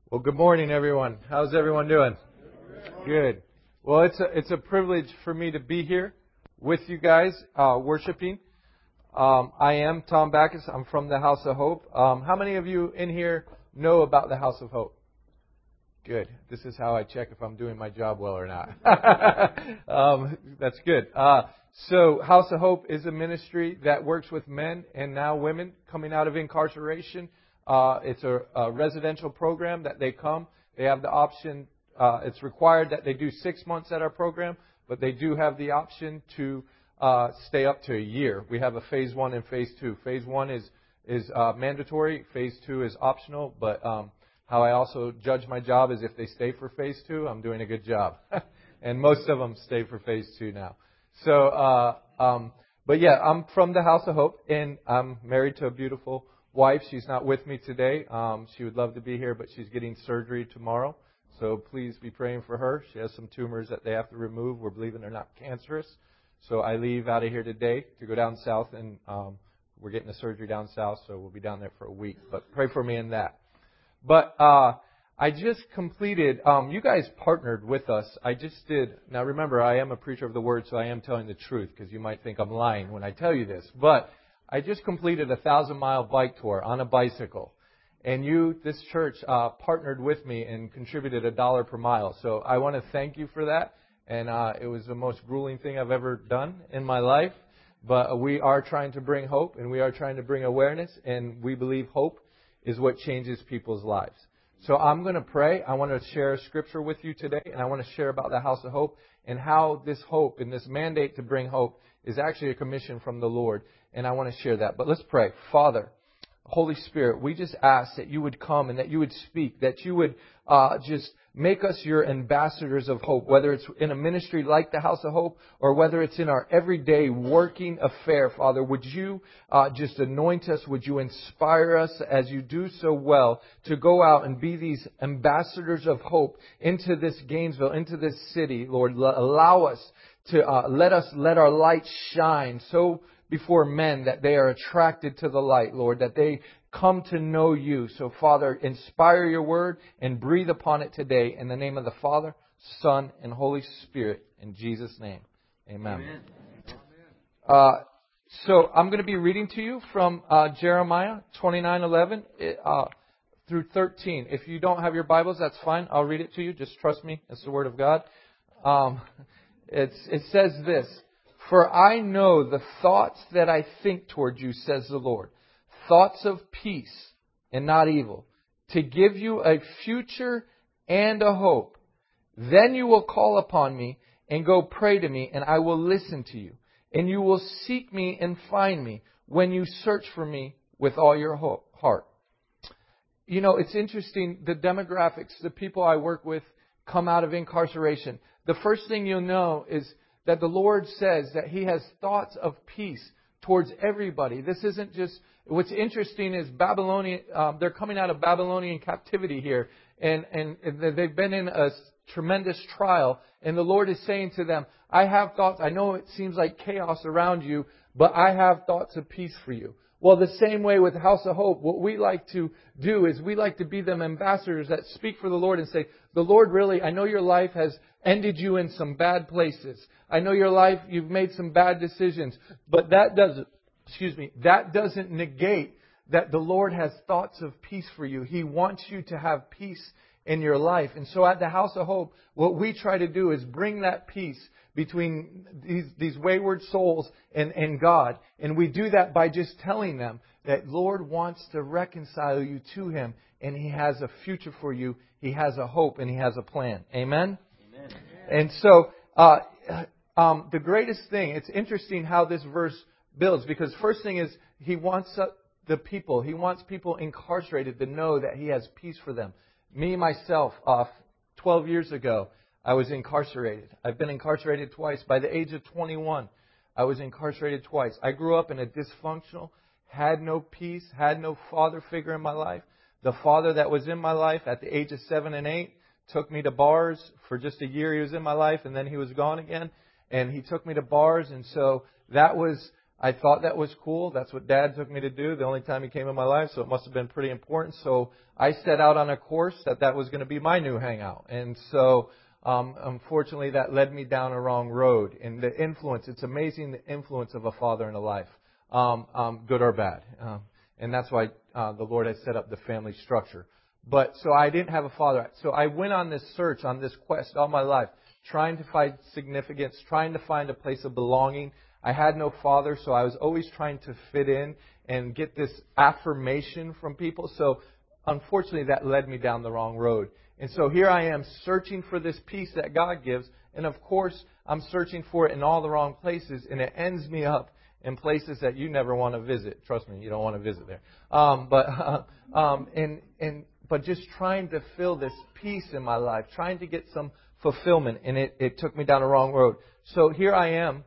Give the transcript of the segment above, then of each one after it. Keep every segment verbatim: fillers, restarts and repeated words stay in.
Well, good morning, everyone. How's everyone doing? Good. Well, it's a, it's a privilege for me to be here with you guys, uh, worshiping. Um, I am Tom Backus. I'm from the House of Hope. Um, how many of you in here know about the House of Hope? Good. This is how I check if I'm doing my job well or not. um, that's good. Uh, so, House of Hope is a ministry that works with men and now women coming out of incarceration. Uh, it's a, a residential program that they come. They have the option. Uh, it's required that they do six months at our program, but they do have the option to uh, stay up to a year. We have a phase one and phase two. Phase one is is uh, mandatory. Phase two is optional. But um, how I also judge my job is if they stay for phase two, I'm doing a good job. And most of them stay for phase two now. So, uh, um, but yeah, I'm from the House of Hope, and I'm married to a beautiful wife. She's not with me today. Um, she would love to be here, but she's getting surgery tomorrow. So please be praying for her. She has some tumors that they have to remove. We're believing they're not cancerous. So I leave out of here today to go down south, and um, we're getting a surgery down south, so we'll be down there for a week. But pray for me in that. But uh, I just completed, um, you guys partnered with us. I just did. Now remember, I am a preacher of the word, so I am telling the truth, because you might think I'm lying when I tell you this. But I just completed a thousand mile bike tour on a bicycle. And you, this church, uh, partnered with me and contributed a dollar per mile. So I want to thank you for that. And uh, it was the most grueling thing I've ever done in my life. But we are trying to bring hope, and we are trying to bring awareness. And we believe hope is what changes people's lives. So I'm going to pray. I want to share scripture with you today. And I want to share about the House of Hope and how this hope and this mandate to bring hope is actually a commission from the Lord. And I want to share that. But let's pray. Father, Holy Spirit, we just ask that you would come and that you would speak, that you would uh, just make us your ambassadors of hope, whether it's in a ministry like the House of Hope or whether it's in our everyday working affair, Father. Would you uh, just anoint us? Would you inspire us as you do so well to go out and be these ambassadors of hope into this Gainesville, into this city, Lord? Allow us to uh, let us let our light shine so before men that they are attracted to the light, Lord, that they come to know you. So, Father, inspire your word and breathe upon it today in the name of the Father, Son, and Holy Spirit. In Jesus' name, amen. Amen. Uh, so, I'm going to be reading to you from uh, Jeremiah twenty-nine eleven uh, through thirteen. If you don't have your Bibles, that's fine. I'll read it to you. Just trust me. It's the Word of God. Um, it's, it says this. For I know the thoughts that I think toward you, says the Lord. Thoughts of peace and not evil, to give you a future and a hope. Then you will call upon me and go pray to me, and I will listen to you. And you will seek me and find me when you search for me with all your heart. You know, it's interesting, the demographics, the people I work with come out of incarceration. The first thing you'll know is that the Lord says that He has thoughts of peace towards everybody. This isn't just, what's interesting is Babylonian, um, they're coming out of Babylonian captivity here, and, and they've been in a tremendous trial, and the Lord is saying to them, I have thoughts, I know it seems like chaos around you, but I have thoughts of peace for you. Well, the same way with House of Hope, what we like to do is we like to be them ambassadors that speak for the Lord and say, the Lord really, I know your life has ended you in some bad places. I know your life, you've made some bad decisions. But that doesn't, excuse me, that doesn't negate that the Lord has thoughts of peace for you. He wants you to have peace in your life. And so at the House of Hope, what we try to do is bring that peace between these, these wayward souls and, and God. And we do that by just telling them that Lord wants to reconcile you to Him, and He has a future for you. He has a hope, and He has a plan. Amen? Amen. And so, uh, um, the greatest thing, it's interesting how this verse builds, because first thing is He wants the people, He wants people incarcerated to know that He has peace for them. Me, myself, uh, twelve years ago, I was incarcerated. I've been incarcerated twice. By the age of twenty-one, I was incarcerated twice. I grew up in a dysfunctional, had no peace, had no father figure in my life. The father that was in my life at the age of seven and eight took me to bars for just a year. He was in my life, and then he was gone again. And he took me to bars, and so that was I thought that was cool. That's what Dad took me to do the only time he came in my life, so it must have been pretty important. So I set out on a course that that was going to be my new hangout. And so, um, unfortunately, that led me down a wrong road. And the influence, it's amazing the influence of a father in a life, um, um, good or bad. Um, and that's why uh, the Lord has set up the family structure. But so I didn't have a father. So I went on this search, on this quest all my life, trying to find significance, trying to find a place of belonging. I had no father, so I was always trying to fit in and get this affirmation from people. So unfortunately, that led me down the wrong road. And so here I am searching for this peace that God gives. And of course, I'm searching for it in all the wrong places. And it ends me up in places that you never want to visit. Trust me, you don't want to visit there. Um, but uh, um, and and but just trying to fill this peace in my life, trying to get some fulfillment. And it, it took me down the wrong road. So here I am.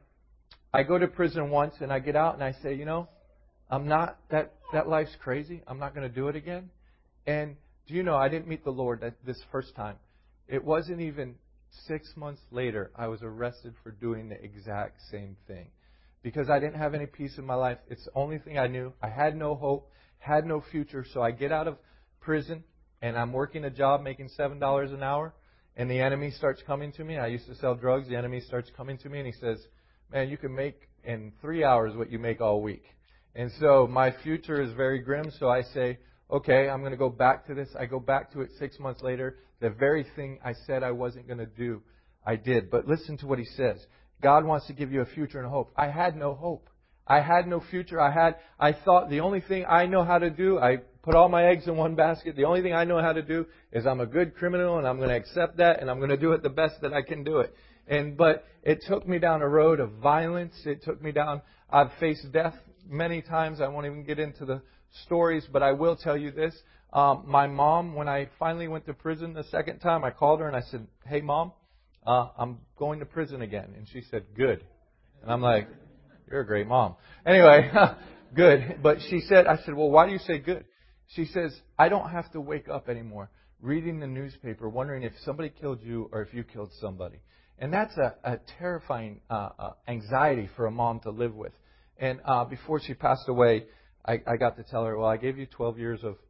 I go to prison once and I get out and I say, you know, I'm not, that, that life's crazy. I'm not going to do it again. And do you know, I didn't meet the Lord that, this first time. It wasn't even six months later I was arrested for doing the exact same thing. Because I didn't have any peace in my life. It's the only thing I knew. I had no hope, had no future. So I get out of prison and I'm working a job making seven dollars an hour. And the enemy starts coming to me. I used to sell drugs. The enemy starts coming to me and he says, man, you can make in three hours what you make all week. And so my future is very grim. So I say, okay, I'm going to go back to this. I go back to it six months later. The very thing I said I wasn't going to do, I did. But listen to what he says. God wants to give you a future and a hope. I had no hope. I had no future. I had, I thought the only thing I know how to do, I put all my eggs in one basket. The only thing I know how to do is I'm a good criminal and I'm going to accept that and I'm going to do it the best that I can do it. And but it took me down a road of violence. It took me down. I've faced death many times. I won't even get into the stories, but I will tell you this. Um, my mom, when I finally went to prison the second time, I called her and I said, hey, Mom, uh, I'm going to prison again. And she said, good. And I'm like, you're a great mom. Anyway, good. But she said, I said, well, why do you say good? She says, I don't have to wake up anymore reading the newspaper, wondering if somebody killed you or if you killed somebody. And that's a, a terrifying uh, uh, anxiety for a mom to live with. And uh, before she passed away, I, I got to tell her, well, I gave you twelve years of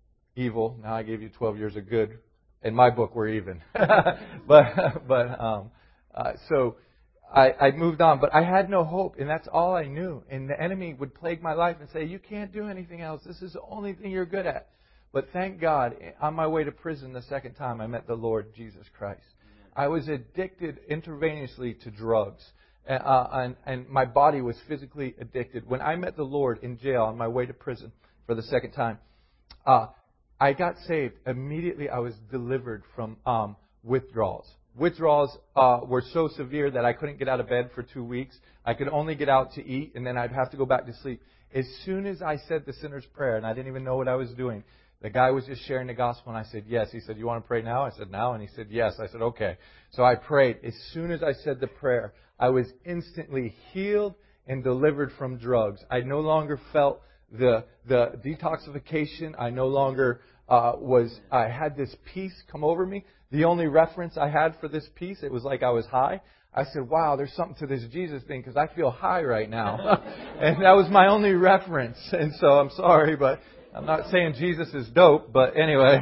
evil. Now I gave you twelve years of good. In my book, we're even. but but um, uh, so I, I moved on. But I had no hope, and that's all I knew. And the enemy would plague my life and say, you can't do anything else. This is the only thing you're good at. But thank God, on my way to prison the second time, I met the Lord Jesus Christ. I was addicted intravenously to drugs, uh, and, and my body was physically addicted. When I met the Lord in jail on my way to prison for the second time, uh, I got saved. Immediately I was delivered from um, withdrawals. Withdrawals uh, were so severe that I couldn't get out of bed for two weeks. I could only get out to eat, and then I'd have to go back to sleep. As soon as I said the sinner's prayer, and I didn't even know what I was doing, the guy was just sharing the gospel, and I said, yes. He said, you want to pray now? I said, now. And he said, yes. I said, okay. So I prayed. As soon as I said the prayer, I was instantly healed and delivered from drugs. I no longer felt the the detoxification. I no longer uh, was, I had this peace come over me. The only reference I had for this peace, it was like I was high. I said, wow, there's something to this Jesus thing because I feel high right now. And that was my only reference. And so I'm sorry, but I'm not saying Jesus is dope, but anyway,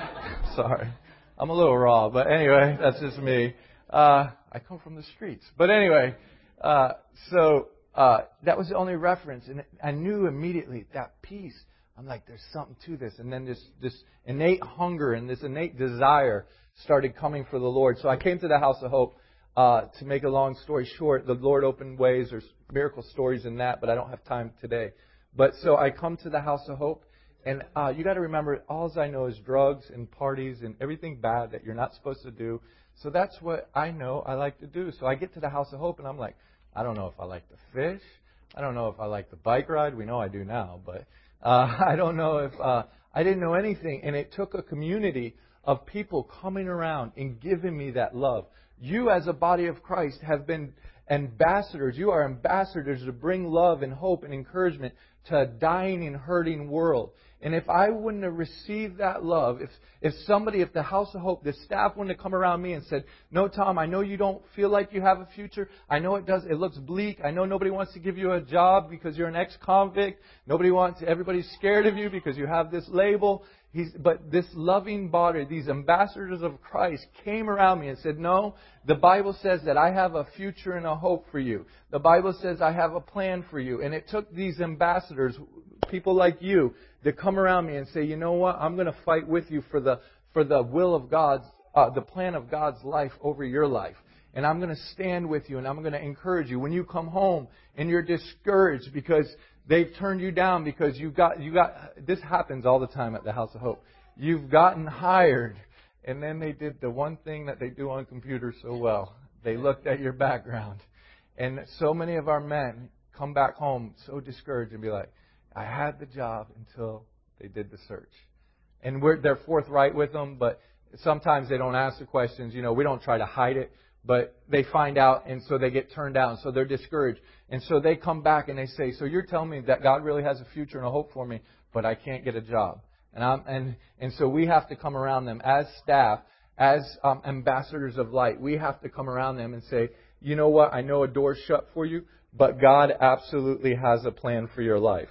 sorry. I'm a little raw, but anyway, that's just me. Uh, I come from the streets. But anyway, uh, so uh, that was the only reference. And I knew immediately that peace. I'm like, there's something to this. And then this, this innate hunger and this innate desire started coming for the Lord. So I came to the House of Hope. Uh, to make a long story short, the Lord opened ways. There's miracle stories in that, but I don't have time today. But so I come to the House of Hope. And uh, you got to remember, all I know is drugs and parties and everything bad that you're not supposed to do. So that's what I know I like to do. So I get to the House of Hope and I'm like, I don't know if I like to fish. I don't know if I like the bike ride. We know I do now. But uh, I don't know if uh, I didn't know anything. And it took a community of people coming around and giving me that love. You as a body of Christ have been ambassadors. You are ambassadors to bring love and hope and encouragement to a dying and hurting world. And if I wouldn't have received that love, if if somebody, if the House of Hope, the staff wouldn't have come around me and said, no, Tom, I know you don't feel like you have a future. I know it does. It looks bleak. I know nobody wants to give you a job because you're an ex-convict. Nobody wants, everybody's scared of you because you have this label. He's, but this loving body, these ambassadors of Christ came around me and said, no, the Bible says that I have a future and a hope for you. The Bible says I have a plan for you. And it took these ambassadors, people like you, to come around me and say, you know what, I'm going to fight with you for the for the will of God's, uh, the plan of God's life over your life. And I'm going to stand with you and I'm going to encourage you. When you come home and you're discouraged because they've turned you down because you got, you got, this happens all the time at the House of Hope. You've gotten hired and then they did the one thing that they do on computers so well. They looked at your background. And so many of our men come back home so discouraged and be like, I had the job until they did the search. And we're, they're forthright with them, but sometimes they don't ask the questions. You know, we don't try to hide it, but they find out, and so they get turned down. So they're discouraged. And so they come back and they say, so you're telling me that God really has a future and a hope for me, but I can't get a job. And I'm, and, and so we have to come around them as staff, as um, ambassadors of light. We have to come around them and say, you know what, I know a door's shut for you, but God absolutely has a plan for your life.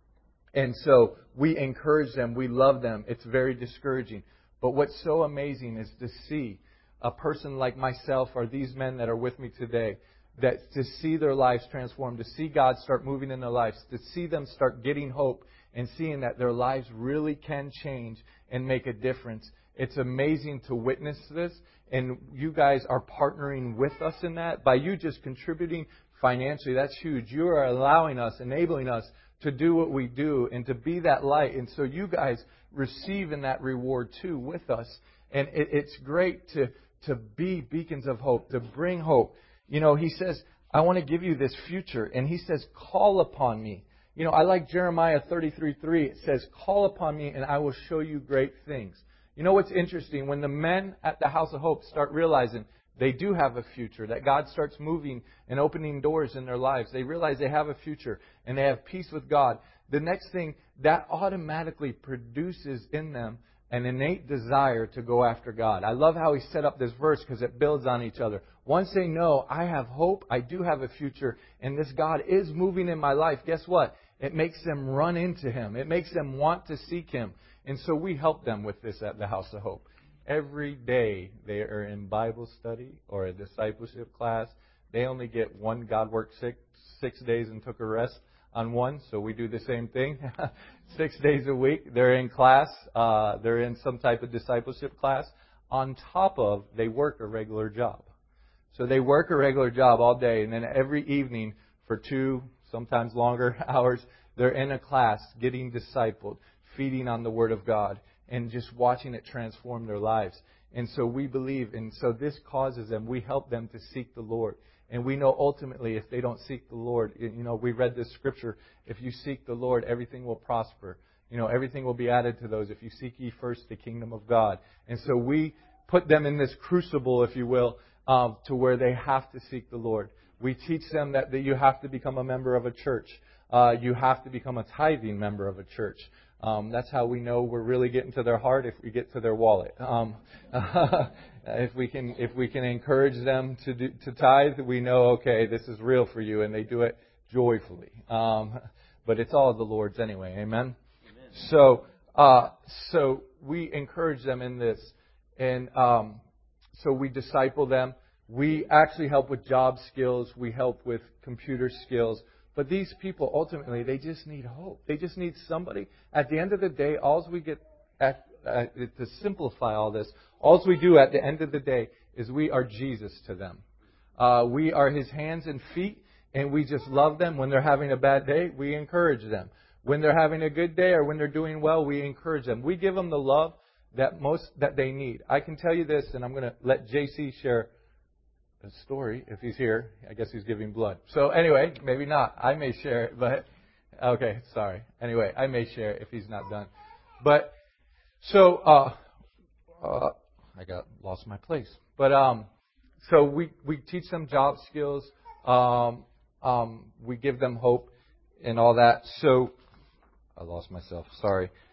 And so we encourage them. We love them. It's very discouraging. But what's so amazing is to see a person like myself or these men that are with me today, that to see their lives transformed, to see God start moving in their lives, to see them start getting hope and seeing that their lives really can change and make a difference. It's amazing to witness this. And you guys are partnering with us in that. By you just contributing financially, that's huge. You are allowing us, enabling us to do what we do and to be that light. And so you guys receive in that reward too with us. And it, it's great to, to be beacons of hope, to bring hope. You know, he says, I want to give you this future. And he says, call upon me. You know, I like Jeremiah thirty-three three. It says, call upon me and I will show you great things. You know what's interesting? When the men at the House of Hope start realizing they do have a future, that God starts moving and opening doors in their lives, they realize they have a future and they have peace with God. The next thing, that automatically produces in them an innate desire to go after God. I love how he set up this verse because it builds on each other. Once they know, I have hope, I do have a future, and this God is moving in my life, guess what? It makes them run into Him. It makes them want to seek Him. And so we help them with this at the House of Hope. Every day they are in Bible study or a discipleship class. They only get one. God worked six, six days and took a rest on one, so we do the same thing. Six days a week. They're in class. Uh, they're in some type of discipleship class. On top of, they work a regular job. So they work a regular job all day, and then every evening for two, sometimes longer hours, they're in a class getting discipled, feeding on the Word of God, and just watching it transform their lives. And so we believe, and so this causes them, we help them to seek the Lord. And we know ultimately if they don't seek the Lord, you know, we read this scripture, if you seek the Lord, everything will prosper. You know, everything will be added to those if you seek ye first the kingdom of God. And so we put them in this crucible, if you will, um, to where they have to seek the Lord. We teach them that, that you have to become a member of a church. Uh, you have to become a tithing member of a church. Um, that's how we know we're really getting to their heart, if we get to their wallet. Um, if we can, if we can encourage them to do, to tithe, we know, okay, this is real for you, and they do it joyfully. Um, but it's all the Lord's anyway. Amen. Amen. So, uh, so we encourage them in this, and um, so we disciple them. We actually help with job skills. We help with computer skills. But these people, ultimately, they just need hope. They just need somebody. At the end of the day, all we get, at, uh, to simplify all this, all we do at the end of the day is we are Jesus to them. Uh, we are His hands and feet, and we just love them. When they're having a bad day, we encourage them. When they're having a good day or when they're doing well, we encourage them. We give them the love that most that they need. I can tell you this, and I'm going to let J C share a story if he's here. I guess he's giving blood. So anyway, maybe not. I may share it, but okay, sorry. Anyway, I may share it if he's not done. But so uh, uh, I got lost my place. But um, so we we teach them job skills. Um, um, we give them hope and all that. So I lost myself. Sorry.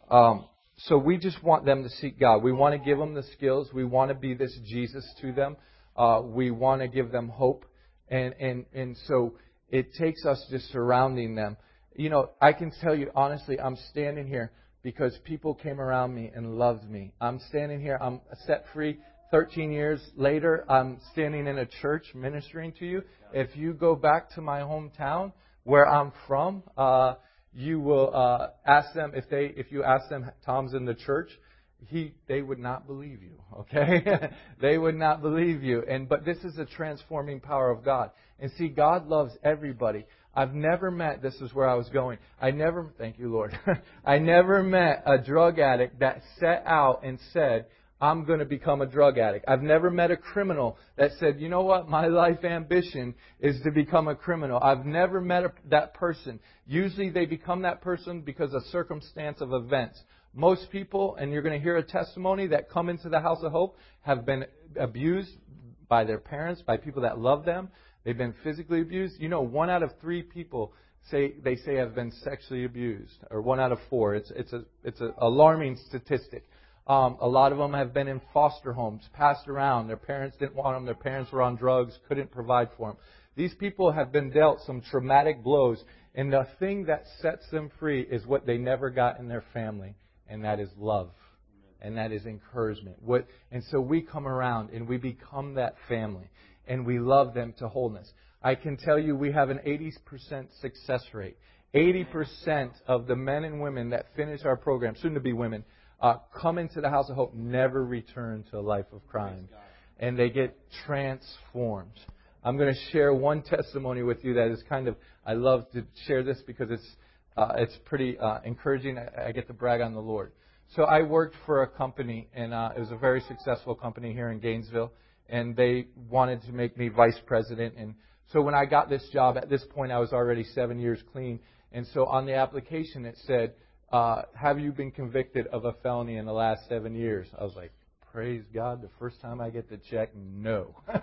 Um, so we just want them to seek God. We want to give them the skills. We want to be this Jesus to them. Uh, we want to give them hope. And, and, and so it takes us just surrounding them. You know, I can tell you honestly, I'm standing here because people came around me and loved me. I'm standing here. I'm set free. thirteen years later, I'm standing in a church ministering to you. If you go back to my hometown where I'm from, uh, you will uh, ask them if they if you ask them, Tom's in the church, he they would not believe you. Okay, they would not believe you. And but this is a transforming power of God. And see, God loves everybody. I've never met, this is where I was going, I never, thank you, Lord, I never met a drug addict that set out and said, I'm going to become a drug addict. I've never met a criminal that said, you know what, my life ambition is to become a criminal. I've never met a, that person. Usually they become that person because of circumstance of events. Most people, and you're going to hear a testimony that come into the House of Hope, have been abused by their parents, by people that love them. They've been physically abused. You know, one out of three people say they say have been sexually abused, or one out of four. It's it's a it's an alarming statistic. Um, a lot of them have been in foster homes, passed around. Their parents didn't want them. Their parents were on drugs, couldn't provide for them. These people have been dealt some traumatic blows, and the thing that sets them free is what they never got in their family, and that is love, and that is encouragement. What and so we come around and we become that family. And we love them to wholeness. I can tell you we have an eighty percent success rate. eighty percent of the men and women that finish our program, soon to be women, uh, come into the House of Hope, never return to a life of crime. And they get transformed. I'm going to share one testimony with you that is kind of, I love to share this because it's uh, it's pretty uh, encouraging. I, I get to brag on the Lord. So I worked for a company, and uh, it was a very successful company here in Gainesville. And they wanted to make me vice president. And so when I got this job, at this point I was already seven years clean. And so on the application it said, uh, have you been convicted of a felony in the last seven years? I was like, praise God, the first time I get to check, no. uh,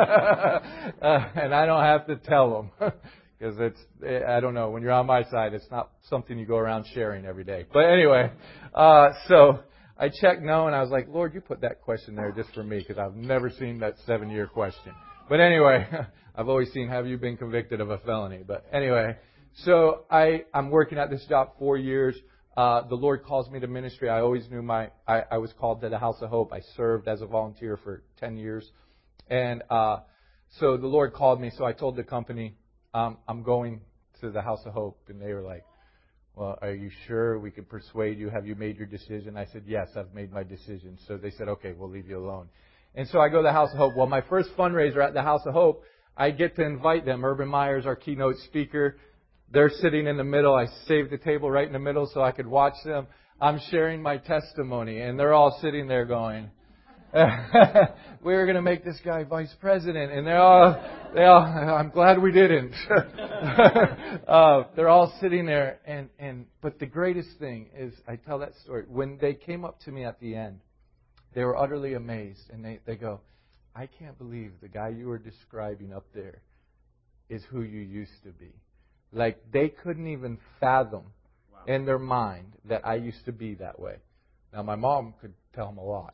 and I don't have to tell them. Because it's, I don't know, when you're on my side, it's not something you go around sharing every day. But anyway, uh, so I checked no, and I was like, Lord, you put that question there just for me, because I've never seen that seven-year question. But anyway, I've always seen, have you been convicted of a felony? But anyway, so I, I'm working at this job four years. Uh, the Lord calls me to ministry. I always knew my, I, I was called to the House of Hope. I served as a volunteer for ten years. And uh, so the Lord called me, so I told the company, um, I'm going to the House of Hope. And they were like, well, are you sure we could persuade you? Have you made your decision? I said, yes, I've made my decision. So they said, okay, we'll leave you alone. And so I go to the House of Hope. Well, my first fundraiser at the House of Hope, I get to invite them. Urban Myers, our keynote speaker, they're sitting in the middle. I saved the table right in the middle so I could watch them. I'm sharing my testimony, and they're all sitting there going, we were going to make this guy vice president, and they're all, they all, I'm glad we didn't. uh, they're all sitting there, and, and, but the greatest thing is, I tell that story, when they came up to me at the end, they were utterly amazed, and they, they go, I can't believe the guy you were describing up there is who you used to be. Like, they couldn't even fathom wow. in their mind that I used to be that way. Now, my mom could tell them a lot.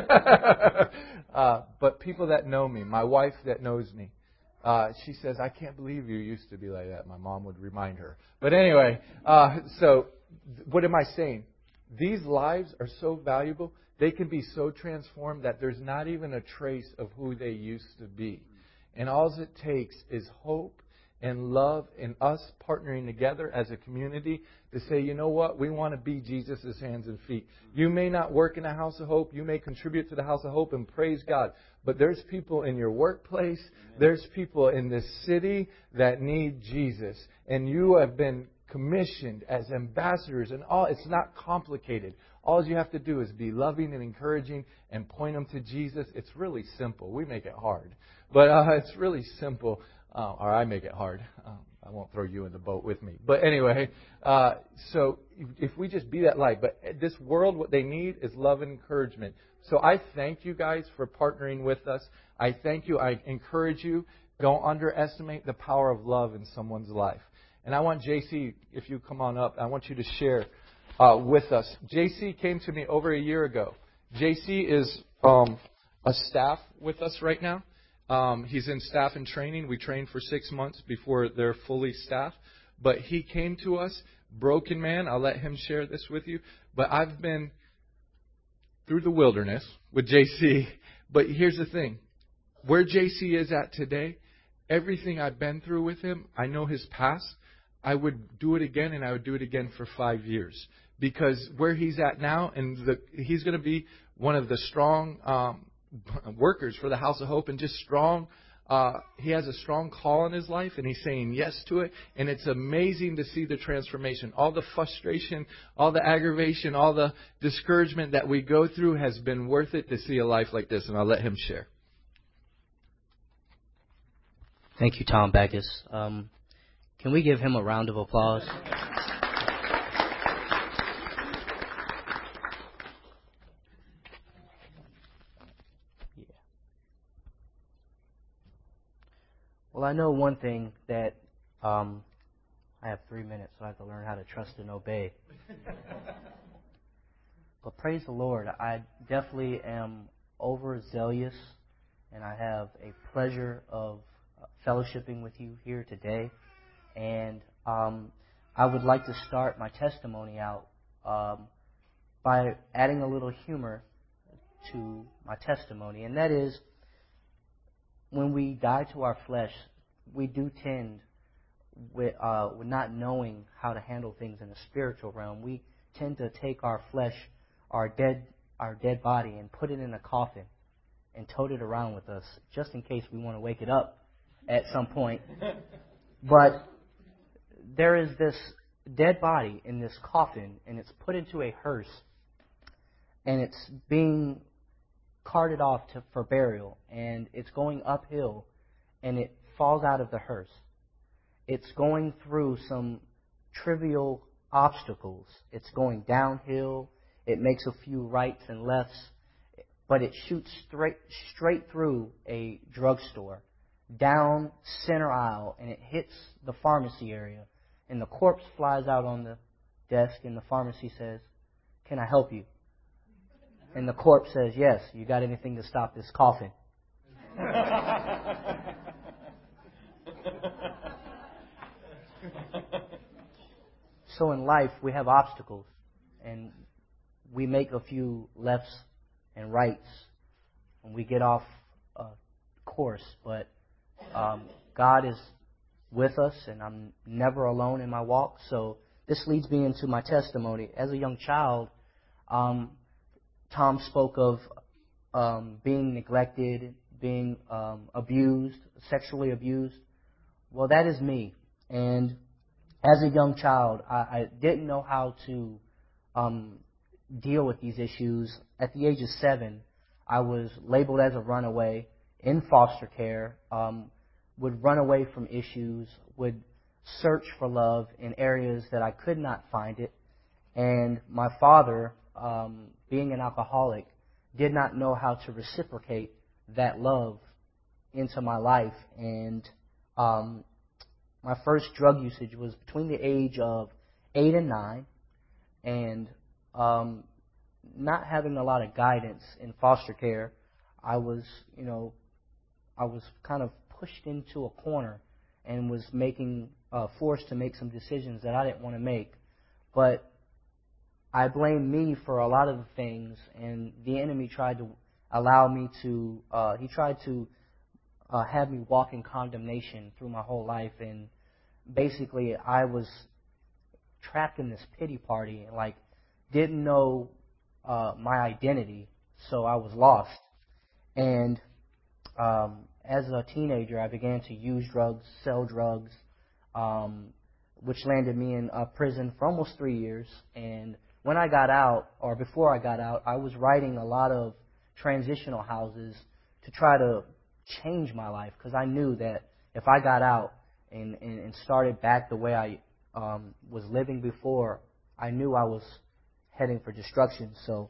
uh, but people that know me, my wife that knows me, uh, she says, I can't believe you used to be like that. My mom would remind her. But anyway, uh, so what am I saying? These lives are so valuable. They can be so transformed that there's not even a trace of who they used to be. And all it takes is hope and love and us partnering together as a community to say, you know what, we want to be Jesus' hands and feet. You may not work in a House of Hope. You may contribute to the House of Hope, and praise God. But there's people in your workplace. There's people in this city that need Jesus. And you have been commissioned as ambassadors, and all. It's not complicated. All you have to do is be loving and encouraging and point them to Jesus. It's really simple. We make it hard. But uh, it's really simple. Uh, or I make it hard. Um, I won't throw you in the boat with me. But anyway, uh, so if, if we just be that light. But this world, what they need is love and encouragement. So I thank you guys for partnering with us. I thank you. I encourage you. Don't underestimate the power of love in someone's life. And I want J C, if you come on up, I want you to share uh, with us. J C came to me over a year ago. J C is um, a staff with us right now. Um, he's in staff and training. We train for six months before they're fully staffed. But he came to us, broken man. I'll let him share this with you. But I've been through the wilderness with J C. But here's the thing. Where J C is at today, everything I've been through with him, I know his past. I would do it again, and I would do it again for five years. Because where he's at now, and the, he's going to be one of the strong um, workers for the House of Hope, and just strong. Uh, he has a strong call in his life, and he's saying yes to it. And it's amazing to see the transformation. All the frustration, all the aggravation, all the discouragement that we go through has been worth it to see a life like this. And I'll let him share. Thank you, Tom Backus. Um, can we give him a round of applause? Yeah. Well, I know one thing that um, I have three minutes, so I have to learn how to trust and obey. But praise the Lord, I definitely am overzealous, and I have a pleasure of fellowshipping with you here today. And um, I would like to start my testimony out um, by adding a little humor to my testimony. And that is, when we die to our flesh, we do tend, with, uh, with not knowing how to handle things in the spiritual realm, we tend to take our flesh, our dead, our dead body, and put it in a coffin and tote it around with us, just in case we want to wake it up at some point. But there is this dead body in this coffin, and it's put into a hearse, and it's being carted off to, for burial, and it's going uphill, and it falls out of the hearse. It's going through some trivial obstacles. It's going downhill. It makes a few rights and lefts, but it shoots straight straight through a drugstore, down center aisle, and it hits the pharmacy area. And the corpse flies out on the desk, and the pharmacy says, "Can I help you?" And the corpse says, "Yes, you got anything to stop this coughing?" So in life, we have obstacles, and we make a few lefts and rights, and we get off uh, course, but um, God is with us, and I'm never alone in my walk. So this leads me into my testimony. As a young child, um, Tom spoke of um, being neglected, being um, abused, sexually abused. Well, that is me. And as a young child, I, I didn't know how to um, deal with these issues. At the age of seven, I was labeled as a runaway in foster care, um, would run away from issues, would search for love in areas that I could not find it. And my father, um, being an alcoholic, did not know how to reciprocate that love into my life. And um, my first drug usage was between the age of eight and nine, and um, not having a lot of guidance in foster care, I was, you know, I was kind of pushed into a corner and was making, uh, forced to make some decisions that I didn't want to make. But I blame me for a lot of the things, and the enemy tried to allow me to, uh, he tried to uh, have me walk in condemnation through my whole life. And basically, I was trapped in this pity party and, like, didn't know uh, my identity, so I was lost. And um, as a teenager, I began to use drugs, sell drugs, um, which landed me in uh, prison for almost three years. And when I got out, or before I got out, I was writing a lot of transitional houses to try to change my life, because I knew that if I got out and, and, and started back the way I um, was living before, I knew I was heading for destruction. So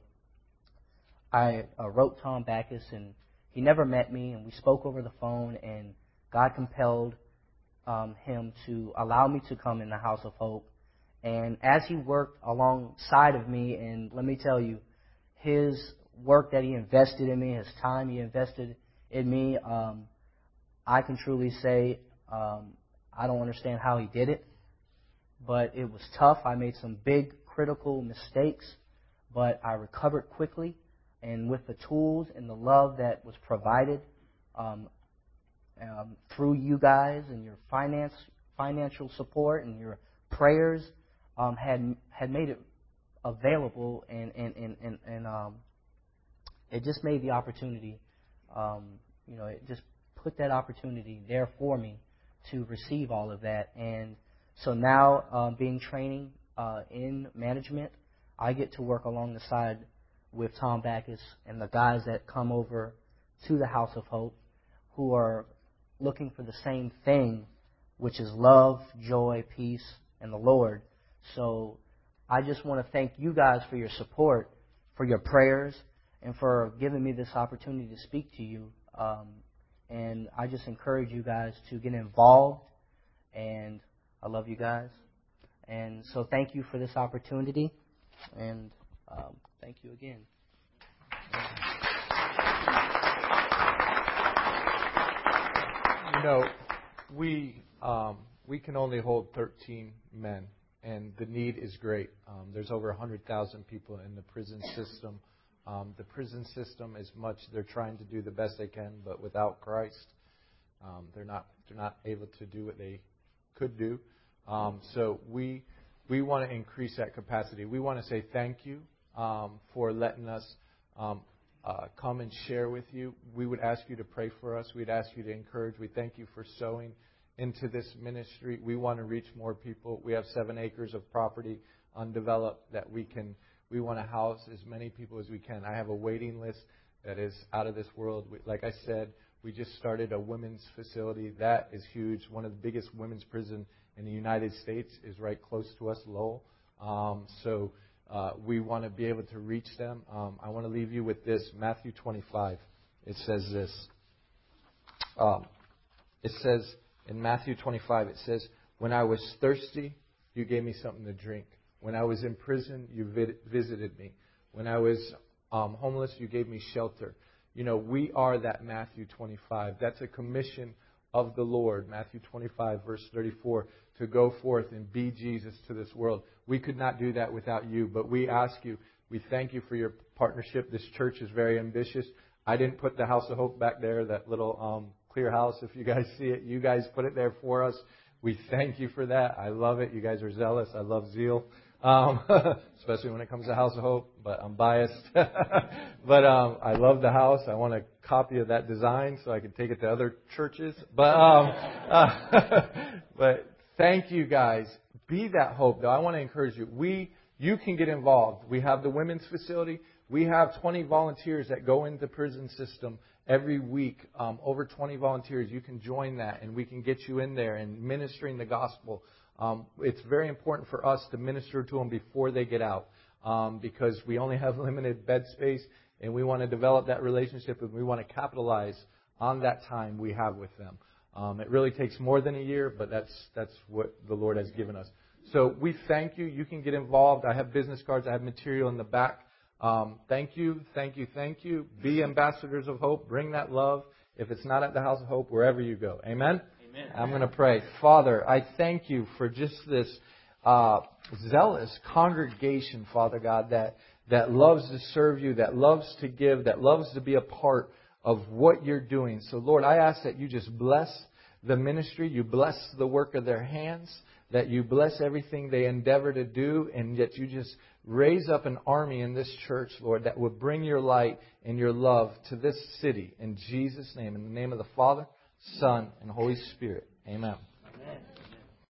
I uh, wrote Tom Backus, and he never met me, and we spoke over the phone, and God compelled um, him to allow me to come in the House of Hope. And as he worked alongside of me, and let me tell you, his work that he invested in me, his time he invested in me, um, I can truly say um, I don't understand how he did it, but it was tough. I made some big critical mistakes, but I recovered quickly. And with the tools and the love that was provided um, um, through you guys and your finance, financial support and your prayers, um, had had made it available, and and and and, and um, it just made the opportunity. Um, you know, it just put that opportunity there for me to receive all of that. And so now, um, being training uh, in management, I get to work along the side with Tom Backus and the guys that come over to the House of Hope, who are looking for the same thing, which is love, joy, peace, and the Lord. So I just want to thank you guys for your support, for your prayers, and for giving me this opportunity to speak to you. Um, and I just encourage you guys to get involved, and I love you guys. And so thank you for this opportunity, and um, thank you again. You know, we um, we can only hold thirteen men, and the need is great. Um, there's over one hundred thousand people in the prison system. Um, the prison system is much, they're trying to do the best they can, but without Christ, um, they're not they're not able to do what they could do. Um, so we we want to increase that capacity. We want to say thank you um, for letting us um, uh, come and share with you. We would ask you to pray for us. We'd ask you to encourage. We thank you for sowing into this ministry. We want to reach more people. We have seven acres of property undeveloped that we can. We want to house as many people as we can. I have a waiting list that is out of this world. We, like I said, we just started a women's facility. That is huge. One of the biggest women's prison in the United States is right close to us, Lowell. Um, so uh, we want to be able to reach them. Um, I want to leave you with this. Matthew twenty-five. It says this. Um, it says in Matthew twenty-five, it says, "When I was thirsty, you gave me something to drink. When I was in prison, you vid- visited me. When I was um, homeless, you gave me shelter." You know, we are that Matthew twenty-five. That's a commission of the Lord. Matthew twenty-five, verse thirty-four, to go forth and be Jesus to this world. We could not do that without you, but we ask you, we thank you for your partnership. This church is very ambitious. I didn't put the House of Hope back there, that little um, clear house, if you guys see it. You guys put it there for us. We thank you for that. I love it. You guys are zealous. I love zeal. Um, especially when it comes to House of Hope, but I'm biased. but um, I love the house. I want a copy of that design so I can take it to other churches. But um, uh, but thank you guys. Be that hope, though. I want to encourage you. We you can get involved. We have the women's facility. We have twenty volunteers that go into the prison system every week. Um, over twenty volunteers. You can join that, and we can get you in there and ministering the gospel. Um, it's very important for us to minister to them before they get out um, because we only have limited bed space, and we want to develop that relationship, and we want to capitalize on that time we have with them. Um, it really takes more than a year, but that's that's what the Lord has given us. So we thank you. You can get involved. I have business cards. I have material in the back. Um, thank you, thank you, thank you. Be ambassadors of hope. Bring that love. If it's not at the House of Hope, wherever you go. Amen? Amen. I'm going to pray. Father, I thank you for just this uh, zealous congregation, Father God, that, that loves to serve you, that loves to give, that loves to be a part of what you're doing. So, Lord, I ask that you just bless the ministry, you bless the work of their hands, that you bless everything they endeavor to do, and that you just raise up an army in this church, Lord, that would bring your light and your love to this city. In Jesus' name, in the name of the Father, Son, and Holy Spirit. Amen.